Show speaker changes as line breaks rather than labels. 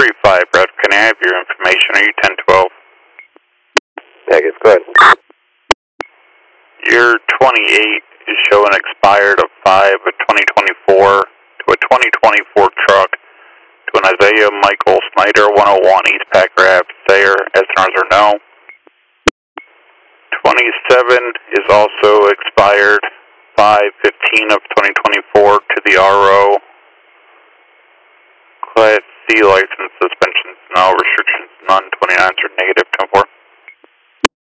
235, Brad. Can I have your information? Are you 1012?
Pegasus, go ahead.
Your 28 is showing expired of 5 of 2024 to a 2024 truck to an Isaiah Michael Snyder 101 East Packer Ave, Thayer. SNRs are no. 27 is also expired 5/15 of 2024 to the RO. Class C license, suspensions no, restrictions none, 29s are negative, 10-4.